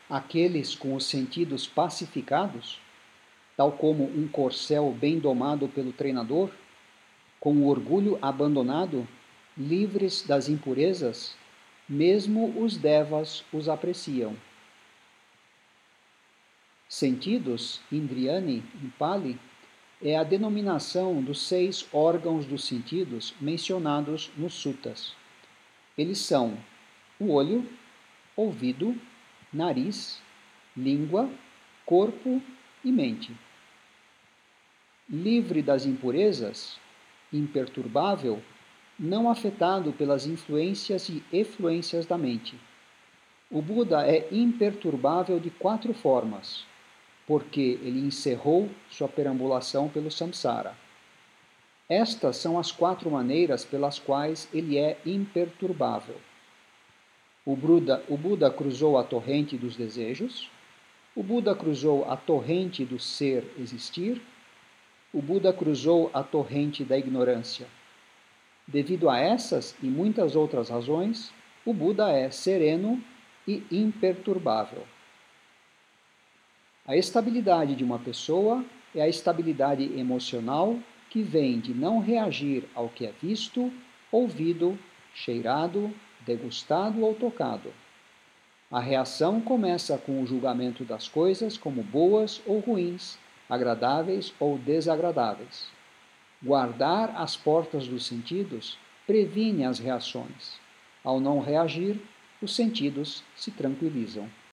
Aqueles com os sentidos pacificados, tal como um corcel bem domado pelo treinador, com o orgulho abandonado, livres das impurezas, mesmo os devas os apreciam. Sentidos, Indriyani, em Pali, é a denominação dos 6 órgãos dos sentidos mencionados nos suttas. Eles são o olho, ouvido, nariz, língua, corpo e mente. Livre das impurezas, imperturbável, não afetado pelas influências e efluências da mente. O Buda é imperturbável de 4 formas, porque ele encerrou sua perambulação pelo samsara. Estas são as 4 maneiras pelas quais ele é imperturbável. O Buda cruzou a torrente dos desejos, o Buda cruzou a torrente do ser existir, o Buda cruzou a torrente da ignorância. Devido a essas e muitas outras razões, o Buda é sereno e imperturbável. A estabilidade de uma pessoa é a estabilidade emocional que vem de não reagir ao que é visto, ouvido, cheirado, degustado ou tocado. A reação começa com o julgamento das coisas como boas ou ruins, agradáveis ou desagradáveis. Guardar as portas dos sentidos previne as reações. Ao não reagir, os sentidos se tranquilizam.